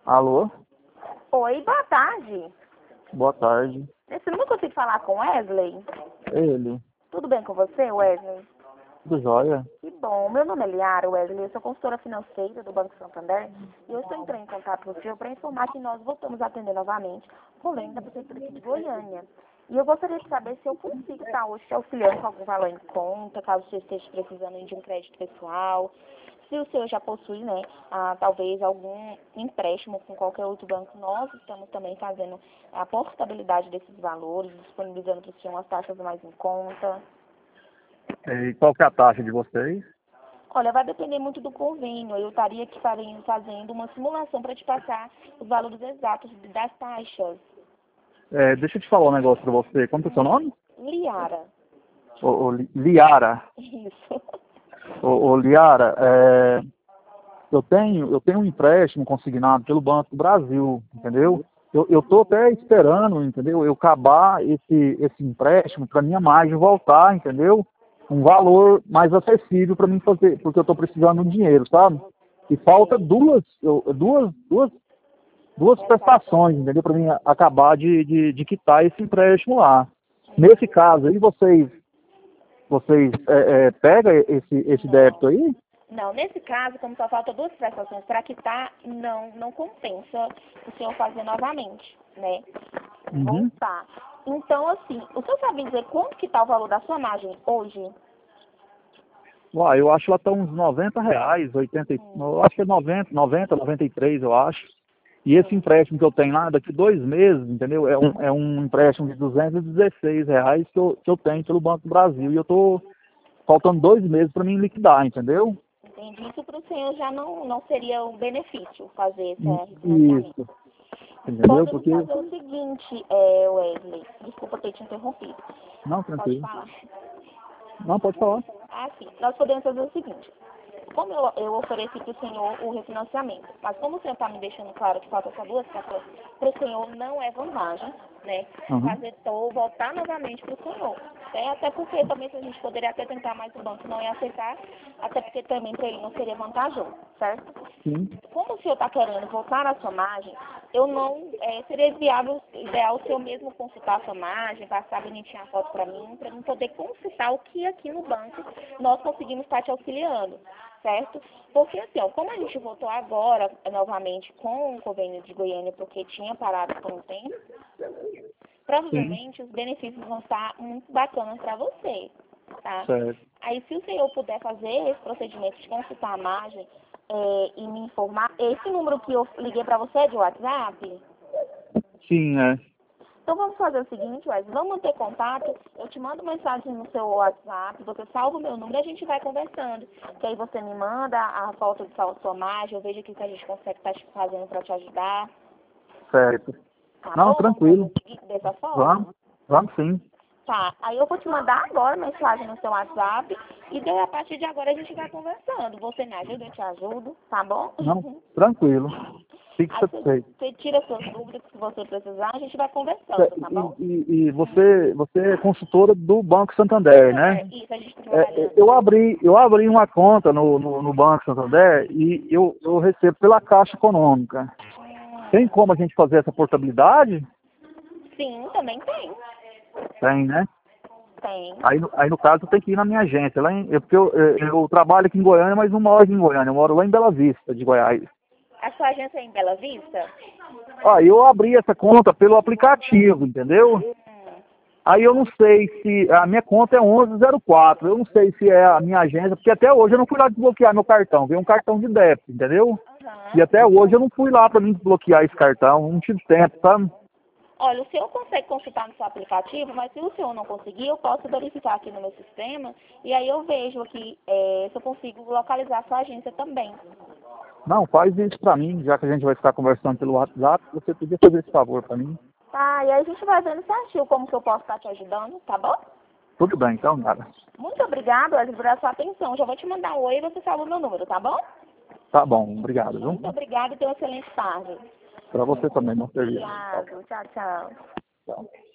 Alô? Oi, boa tarde. Boa tarde. Nesse número eu consigo falar com Wesley? Ele. Tudo bem com você, Wesley? Tudo jóia? Que bom. Meu nome é Liara, Wesley. Eu sou consultora financeira do Banco Santander. E eu estou entrando em contato com o senhor para informar que nós voltamos a atender novamente com venda da prefeitura aqui de Goiânia. E eu gostaria de saber se eu consigo estar hoje te auxiliando com algum valor em conta, caso você esteja precisando de um crédito pessoal. Se o senhor já possui, né, talvez algum empréstimo com qualquer outro banco, nós estamos também fazendo a portabilidade desses valores, disponibilizando para o senhor umas taxas mais em conta. E qual que é a taxa de vocês? Olha, vai depender muito do convênio. Eu estaria aqui fazendo uma simulação para te passar os valores exatos das taxas. Deixa eu te falar um negócio pra você. Como que é o seu nome? Liara. Liara. Isso. Liara, eu tenho um empréstimo consignado pelo Banco do Brasil, entendeu? Eu tô até esperando, entendeu? Eu acabar esse empréstimo para minha margem voltar, entendeu? Um valor mais acessível para mim fazer, porque eu estou precisando de dinheiro, sabe? E falta duas prestações, entendeu? Para mim acabar de quitar esse empréstimo lá. Nesse caso aí, vocês pegam esse débito aí? Não, nesse caso, como só falta duas prestações para quitar, não compensa o senhor fazer novamente, né? Uhum. Voltar. Então, assim, o senhor sabe dizer quanto que está o valor da sua margem hoje? Uai, eu acho que lá tá uns R$ 90, 80, eu acho que é 93, eu acho. E esse empréstimo que eu tenho lá, daqui 2 meses, entendeu? É um empréstimo de R$ 216 que eu tenho pelo Banco do Brasil. E eu tô faltando 2 meses para mim liquidar, entendeu? Entendi. Isso para o senhor já não seria um benefício fazer esse refinanciamento. Isso, entendeu? Podemos Porque... fazer o seguinte, Wesley. Desculpa ter te interrompido. Não, Pode tranquilo. falar. Não, pode falar. Sim. Nós podemos fazer o seguinte. Como eu ofereci para o senhor o refinanciamento, mas como o senhor está me deixando claro que falta só duas pessoas, para o senhor não é vantagem, né? Uhum. Voltar novamente para o senhor. Até porque também se a gente poderia até tentar, mas o banco não ia aceitar, até porque também para ele não seria vantajoso, certo? Sim. Como o senhor está querendo voltar à sua margem, eu não seria viável, ideal o senhor mesmo consultar a sua margem, passar bonitinho a foto para mim poder consultar o que aqui no banco nós conseguimos estar te auxiliando, certo? Porque assim, como a gente voltou agora novamente com o convênio de Goiânia, porque tinha parado por um tempo, Sim. provavelmente os benefícios vão estar muito bacanas para você, tá? Certo. Aí se o senhor puder fazer esse procedimento de consultar a margem, e me informar. Esse número que eu liguei para você é de WhatsApp? Sim, Então vamos fazer o seguinte, Wesley, vamos manter contato, eu te mando mensagem no seu WhatsApp, você salva o meu número e a gente vai conversando. Que aí você me manda a foto de sua margem, eu vejo o que a gente consegue estar fazendo para te ajudar. certo. Tá Não, bom? Vamos fazer tranquilo. dessa forma? Vamos sim. Tá, aí eu vou te mandar agora mensagem no seu WhatsApp e daí a partir de agora a gente vai conversando. Você me ajuda, eu te ajudo, tá bom? Não, tranquilo. Fique Aí satisfeito. você tira suas dúvidas que você precisar, a gente vai conversando, tá bom? E você é consultora do Banco Santander, né? Isso, a gente está trabalhando. Eu abri uma conta no Banco Santander e eu recebo pela Caixa Econômica. Tem como a gente fazer essa portabilidade? Sim, também tem. Tem, né? Tem. Aí no caso tem que ir na minha agência. Porque eu trabalho aqui em Goiânia, mas não moro aqui em Goiânia. Eu moro lá em Bela Vista, de Goiás. A sua agência é em Bela Vista? Aí eu abri essa conta pelo aplicativo, entendeu? Aí eu não sei se... A minha conta é 1104. Eu não sei se é a minha agência, porque até hoje eu não fui lá desbloquear meu cartão. Veio um cartão de débito, entendeu? E até hoje eu não fui lá para mim desbloquear esse cartão. Não tive tempo, sabe? Olha, o senhor consegue consultar no seu aplicativo, mas se o senhor não conseguir, eu posso verificar aqui no meu sistema e aí eu vejo aqui se eu consigo localizar a sua agência também. Não, faz isso para mim, já que a gente vai ficar conversando pelo WhatsApp, você podia fazer esse favor para mim. Tá, e aí a gente vai vendo certinho como que eu posso estar te ajudando, tá bom? Tudo bem, então nada. Muito obrigada, Wesley, por sua atenção. Já vou te mandar um oi e você salva o meu número, tá bom? Tá bom, obrigado, viu? Muito obrigada e tenha uma excelente tarde. Para você também, bom serviço. Obrigado. Tchau, tchau. Tchau.